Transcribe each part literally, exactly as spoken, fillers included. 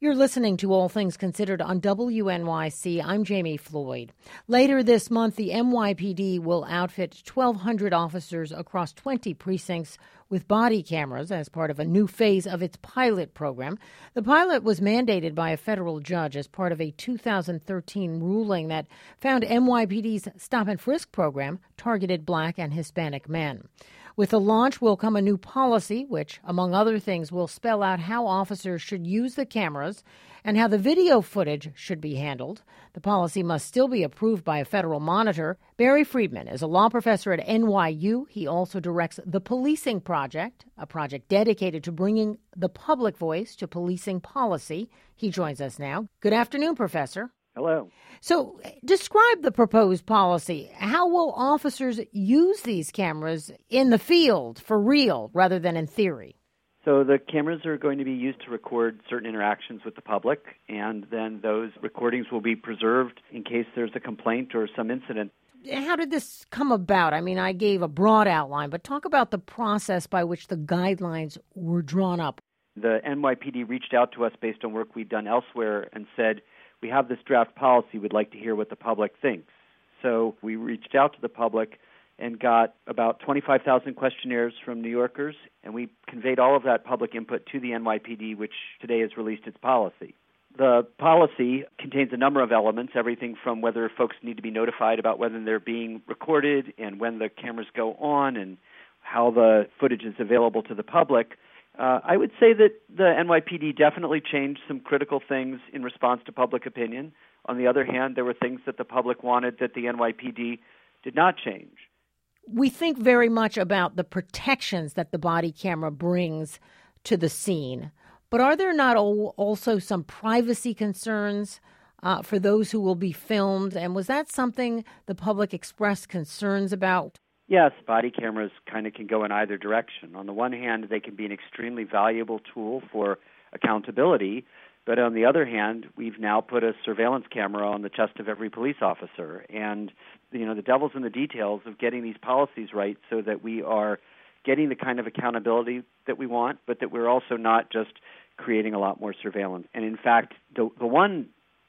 You're listening to All Things Considered on W N Y C. I'm Jamie Floyd. Later this month, the N Y P D will outfit twelve hundred officers across twenty precincts with body cameras as part of a new phase of its pilot program. The pilot was mandated by a federal judge as part of a two thousand thirteen ruling that found N Y P D's Stop and Frisk program targeted Black and Hispanic men. With the launch will come a new policy, which, among other things, will spell out how officers should use the cameras and how the video footage should be handled. The policy must still be approved by a federal monitor. Barry Friedman is a law professor at N Y U. He also directs the Policing Project, a project dedicated to bringing the public voice to policing policy. He joins us now. Good afternoon, Professor. Hello. So describe the proposed policy. How will officers use these cameras in the field for real rather than in theory? So the cameras are going to be used to record certain interactions with the public, and then those recordings will be preserved in case there's a complaint or some incident. How did this come about? I mean, I gave a broad outline, but talk about the process by which the guidelines were drawn up. The N Y P D reached out to us based on work we'd done elsewhere and said, we have this draft policy, we'd like to hear what the public thinks. So we reached out to the public and got about twenty-five thousand questionnaires from New Yorkers, and we conveyed all of that public input to the N Y P D, which today has released its policy. The policy contains a number of elements, everything from whether folks need to be notified about whether they're being recorded and when the cameras go on and how the footage is available to the public. Uh, I would say that the N Y P D definitely changed some critical things in response to public opinion. On the other hand, there were things that the public wanted that the N Y P D did not change. We think very much about the protections that the body camera brings to the scene, but are there not also some privacy concerns uh, for those who will be filmed? And was that something the public expressed concerns about? Yes, body cameras kind of can go in either direction. On the one hand, they can be an extremely valuable tool for accountability, but on the other hand, we've now put a surveillance camera on the chest of every police officer. And, you know, the devil's in the details of getting these policies right so that we are getting the kind of accountability that we want, but that we're also not just creating a lot more surveillance. And in fact, the, the one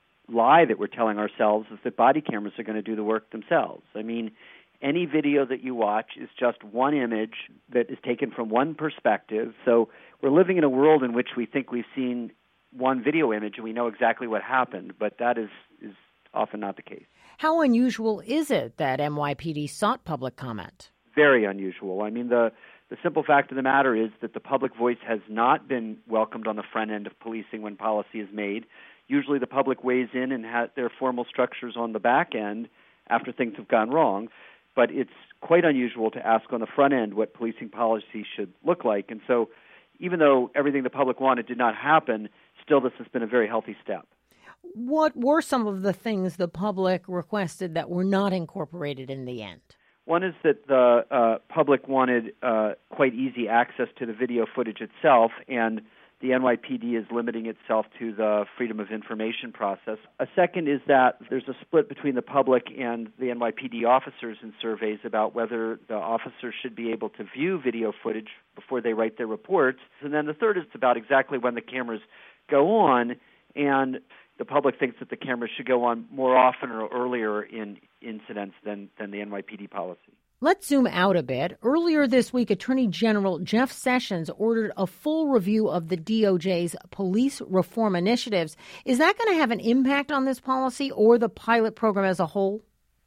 lie that we're telling ourselves is that body cameras are going to do the work themselves. I mean, any video that you watch is just one image that is taken from one perspective. So we're living in a world in which we think we've seen one video image and we know exactly what happened, but that is, is often not the case. How unusual is it that N Y P D sought public comment? Very unusual. I mean, the, the simple fact of the matter is that the public voice has not been welcomed on the front end of policing when policy is made. Usually the public weighs in and has their formal structures on the back end after things have gone wrong. But it's quite unusual to ask on the front end what policing policy should look like. And so even though everything the public wanted did not happen, still this has been a very healthy step. What were some of the things the public requested that were not incorporated in the end? One is that the uh, public wanted uh, quite easy access to the video footage itself, and the N Y P D is limiting itself to the Freedom of Information process. A second is that there's a split between the public and the N Y P D officers in surveys about whether the officers should be able to view video footage before they write their reports. And then the third is about exactly when the cameras go on, and the public thinks that the cameras should go on more often or earlier in incidents than, than the N Y P D policy. Let's zoom out a bit. Earlier this week, Attorney General Jeff Sessions ordered a full review of the D O J's police reform initiatives. Is that going to have an impact on this policy or the pilot program as a whole?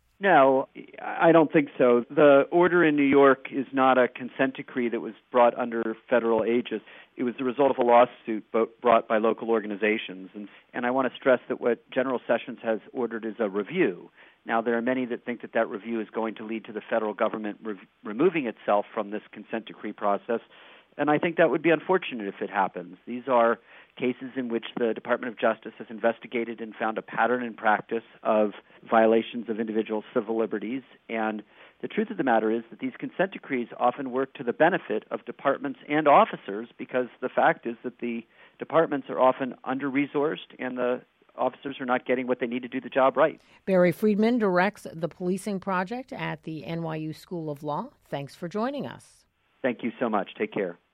No, I don't think so. The order in New York is not a consent decree that was brought under federal aegis. It was the result of a lawsuit brought by local organizations. And, and I want to stress that what General Sessions has ordered is a review. Now, there are many that think that that review is going to lead to the federal government re- removing itself from this consent decree process, and I think that would be unfortunate if it happens. These are cases in which the Department of Justice has investigated and found a pattern in practice of violations of individual civil liberties, and the truth of the matter is that these consent decrees often work to the benefit of departments and officers because the fact is that the departments are often under-resourced and the officers are not getting what they need to do the job right. Barry Friedman directs the Policing Project at the N Y U School of Law. Thanks for joining us. Thank you so much. Take care.